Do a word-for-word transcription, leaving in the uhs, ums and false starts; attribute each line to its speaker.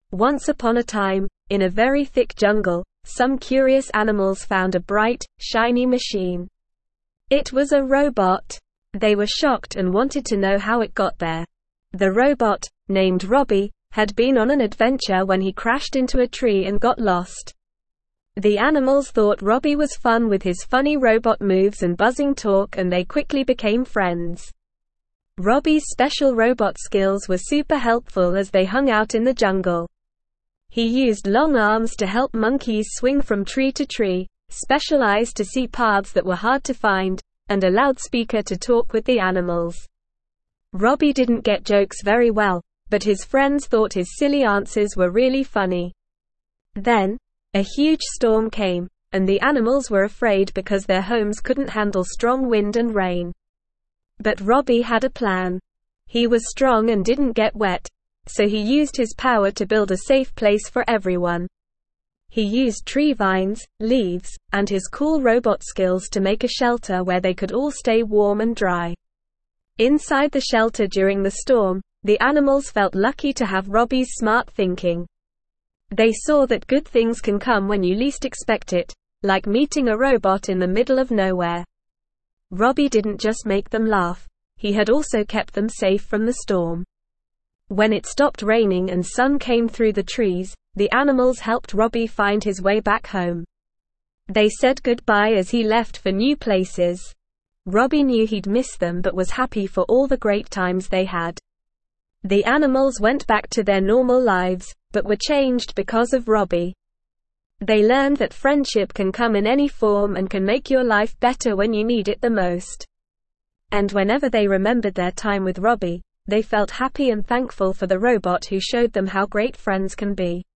Speaker 1: Once upon a time, in a very thick jungle, some curious animals found a bright, shiny machine. It was a robot. They were shocked and wanted to know how it got there. The robot, named Robbie, had been on an adventure when he crashed into a tree and got lost. The animals thought Robbie was fun with his funny robot moves and buzzing talk, and they quickly became friends. Robbie's special robot skills were super helpful as they hung out in the jungle. He used long arms to help monkeys swing from tree to tree, special eyes to see paths that were hard to find, and a loudspeaker to talk with the animals. Robbie didn't get jokes very well, but his friends thought his silly answers were really funny. Then, a huge storm came, and the animals were afraid because their homes couldn't handle strong wind and rain. But Robbie had a plan. He was strong and didn't get wet, so he used his power to build a safe place for everyone. He used tree vines, leaves, and his cool robot skills to make a shelter where they could all stay warm and dry. Inside the shelter during the storm, the animals felt lucky to have Robbie's smart thinking. They saw that good things can come when you least expect it, like meeting a robot in the middle of nowhere. Robbie didn't just make them laugh, he had also kept them safe from the storm. When it stopped raining and sun came through the trees, the animals helped Robbie find his way back home. They said goodbye as he left for new places. Robbie knew he'd miss them but was happy for all the great times they had. The animals went back to their normal lives, but were changed because of Robbie. They learned that friendship can come in any form and can make your life better when you need it the most. And whenever they remembered their time with Robbie, they felt happy and thankful for the robot who showed them how great friends can be.